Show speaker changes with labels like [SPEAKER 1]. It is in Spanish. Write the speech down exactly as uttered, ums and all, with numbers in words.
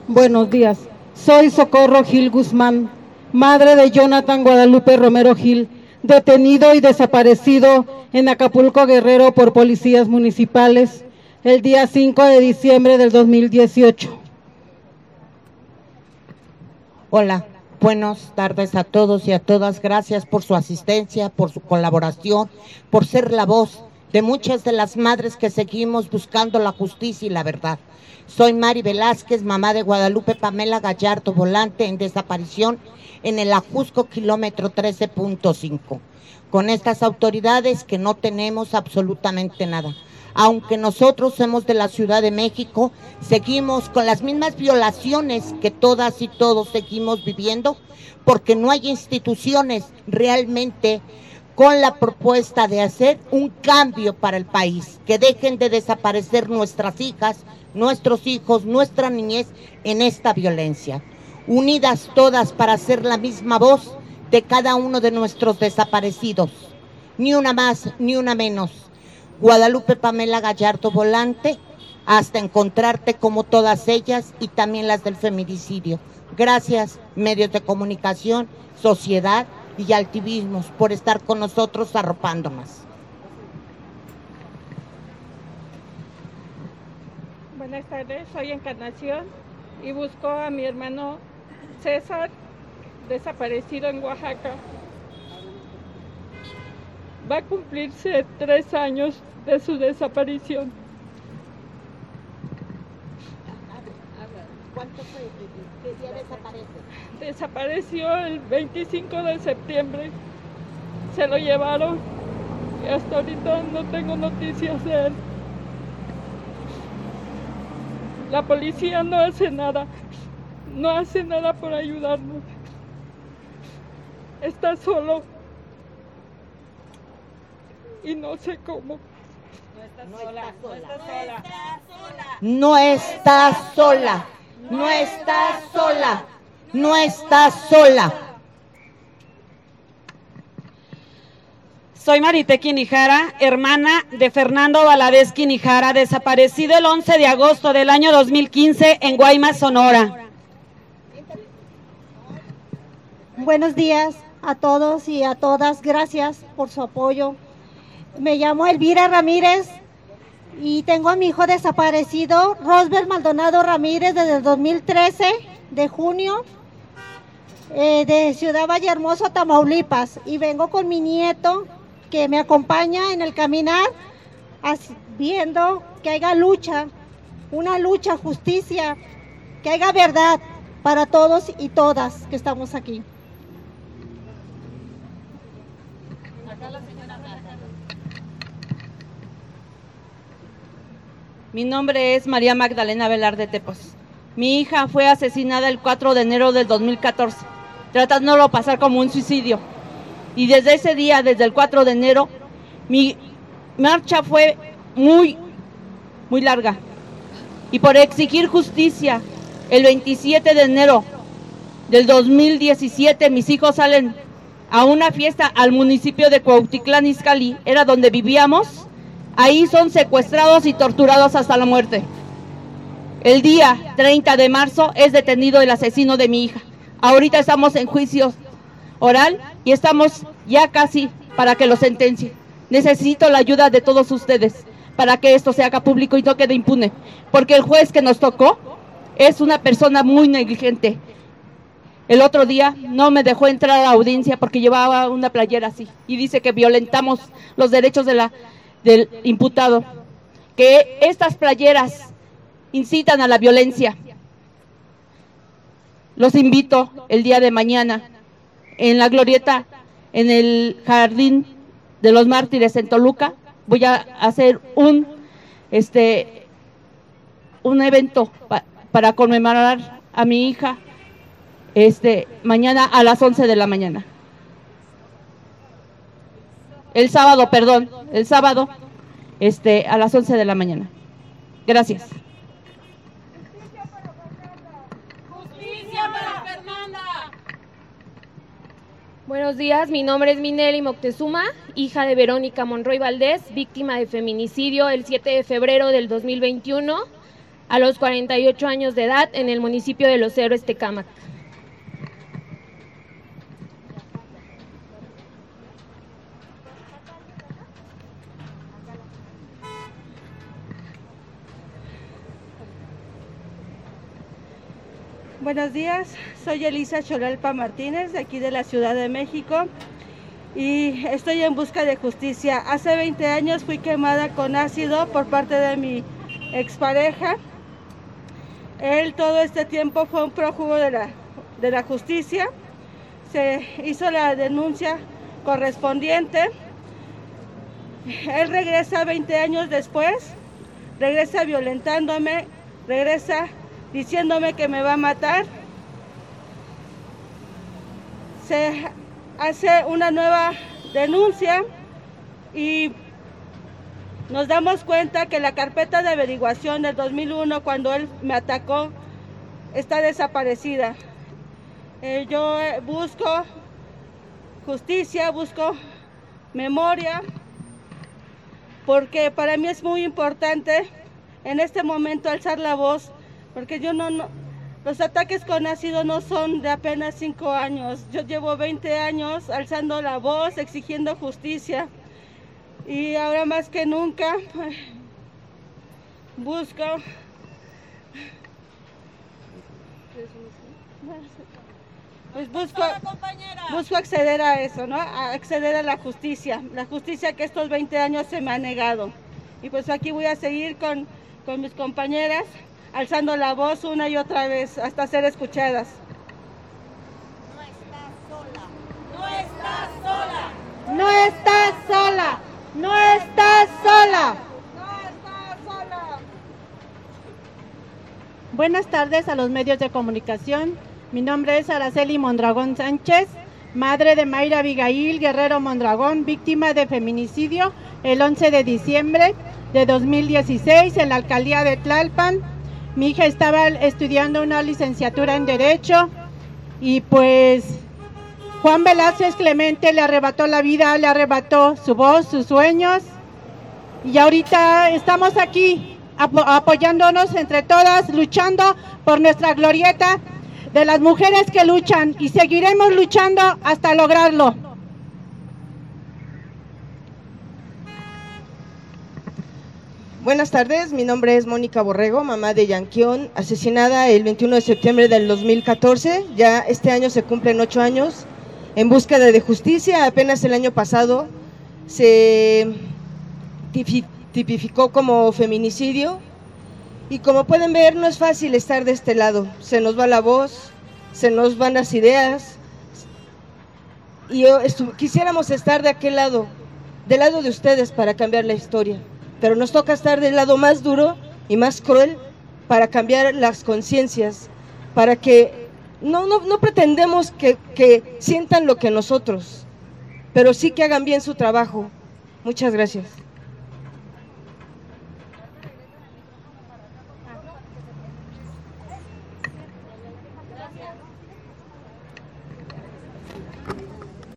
[SPEAKER 1] Buenos días. Soy Socorro Gil Guzmán, madre de Jonathan Guadalupe Romero Gil, detenido y desaparecido en Acapulco, Guerrero, por policías municipales el día cinco de diciembre del dos mil dieciocho.
[SPEAKER 2] Hola, buenas tardes a todos y a todas. Gracias por su asistencia, por su colaboración, por ser la voz de muchas de las madres que seguimos buscando la justicia y la verdad. Soy Mari Velázquez, mamá de Guadalupe Pamela Gallardo Volante, en desaparición en el Ajusco, kilómetro trece punto cinco. Con estas autoridades que no tenemos absolutamente nada. Aunque nosotros somos de la Ciudad de México, seguimos con las mismas violaciones que todas y todos seguimos viviendo, porque no hay instituciones realmente con la propuesta de hacer un cambio para el país, que dejen de desaparecer nuestras hijas, nuestros hijos, nuestra niñez en esta violencia. Unidas todas para hacer la misma voz de cada uno de nuestros desaparecidos. Ni una más, ni una menos. Guadalupe Pamela Gallardo Volante, hasta encontrarte como todas ellas y también las del feminicidio. Gracias, medios de comunicación, sociedad y activismos, por estar con nosotros arropándonos.
[SPEAKER 3] Buenas tardes, soy Encarnación y busco a mi hermano César, desaparecido en Oaxaca. Va a cumplirse tres años de su desaparición.
[SPEAKER 2] ¿Cuánto fue? ¿Qué día desaparece?
[SPEAKER 3] Desapareció el veinticinco de septiembre. Se lo llevaron y hasta ahorita no tengo noticias de él. La policía no hace nada, no hace nada por ayudarnos. Está solo y no sé cómo.
[SPEAKER 2] No está sola, no está sola. No está sola, no está sola, no está sola.
[SPEAKER 4] Soy Marité Quinijara, hermana de Fernando Valadez Quinijara, desaparecido el once de agosto del año dos mil quince en Guaymas, Sonora.
[SPEAKER 5] Buenos días a todos y a todas, gracias por su apoyo. Me llamo Elvira Ramírez y tengo a mi hijo desaparecido, Rosbel Maldonado Ramírez, desde el dos mil trece, de junio, eh, de Ciudad Vallehermoso, Tamaulipas, y vengo con mi nieto, que me acompaña en el caminar, viendo que haya lucha, una lucha, justicia, que haya verdad para todos y todas que estamos aquí.
[SPEAKER 4] Mi nombre es María Magdalena Velarde Tepos. Mi hija fue asesinada el cuatro de enero del dos mil catorce, tratándolo pasar como un suicidio. Y desde ese día, desde el cuatro de enero, mi marcha fue muy, muy larga. Y por exigir justicia, el veintisiete de enero del dos mil diecisiete, mis hijos salen a una fiesta al municipio de Cuautitlán Izcalli, era donde vivíamos. Ahí son secuestrados y torturados hasta la muerte. El día treinta de marzo es detenido el asesino de mi hija. Ahorita estamos en juicio oral y estamos ya casi para que lo sentencie. Necesito la ayuda de todos ustedes para que esto se haga público y no quede impune, porque el juez que nos tocó es una persona muy negligente. El otro día no me dejó entrar a la audiencia porque llevaba una playera así y dice que violentamos los derechos de la del imputado, que estas playeras incitan a la violencia. Los invito el día de mañana en la glorieta, en el Jardín de los Mártires en Toluca. Voy a hacer un este un evento pa, para conmemorar a mi hija este mañana a las once de la mañana. El sábado, perdón, el sábado, este, a las once de la mañana. Gracias.
[SPEAKER 6] Justicia para Fernanda. Buenos días, mi nombre es Mineli Moctezuma, hija de Verónica Monroy Valdés, víctima de feminicidio el siete de febrero del dos mil veintiuno. a los cuarenta y ocho años de edad en el municipio de Los Héroes, Tecámac.
[SPEAKER 7] Buenos días, soy Elisa Cholalpa Martínez, de aquí de la Ciudad de México, y estoy en busca de justicia. Hace veinte años fui quemada con ácido por parte de mi expareja. Él todo este tiempo fue un prófugo de la, de la justicia. Se hizo la denuncia correspondiente. Él regresa veinte años después, regresa violentándome, regresa diciéndome que me va a matar. Se hace una nueva denuncia y nos damos cuenta que la carpeta de averiguación del dos mil uno, cuando él me atacó, está desaparecida. Eh, yo busco justicia, busco memoria, porque para mí es muy importante en este momento alzar la voz, porque yo no, no, los ataques con ácido no son de apenas cinco años. Yo llevo veinte años alzando la voz, exigiendo justicia. Y ahora más que nunca busco, pues busco, busco acceder a eso, ¿no? A acceder a la justicia, la justicia que estos veinte años se me ha negado. Y pues aquí voy a seguir con, con mis compañeras, alzando la voz una y otra vez hasta ser escuchadas.
[SPEAKER 8] No estás sola,
[SPEAKER 5] No estás sola, no estás sola.
[SPEAKER 7] No estás sola.
[SPEAKER 9] Buenas tardes a los medios de comunicación. Mi nombre es Araceli Mondragón Sánchez, madre de Mayra Abigail Guerrero Mondragón, víctima de feminicidio el once de diciembre de dos mil dieciséis en la alcaldía de Tlalpan. Mi hija estaba estudiando una licenciatura en Derecho y pues Juan Velázquez Clemente le arrebató la vida, le arrebató su voz, sus sueños, y ahorita estamos aquí ap apoyándonos entre todas, luchando por nuestra glorieta de las mujeres que luchan, y seguiremos luchando hasta lograrlo.
[SPEAKER 10] Buenas tardes, mi nombre es Mónica Borrego, mamá de Yanquión, asesinada el veintiuno de septiembre del dos mil catorce. Ya este año se cumplen ocho años en búsqueda de justicia. Apenas el año pasado se tipificó como feminicidio, y como pueden ver no es fácil estar de este lado. Se nos va la voz, se nos van las ideas, y yo quisiéramos estar de aquel lado, del lado de ustedes, para cambiar la historia. Pero nos toca estar del lado más duro y más cruel para cambiar las conciencias, para que no, no, no pretendemos que, que sientan lo que nosotros, pero sí que hagan bien su trabajo. Muchas gracias.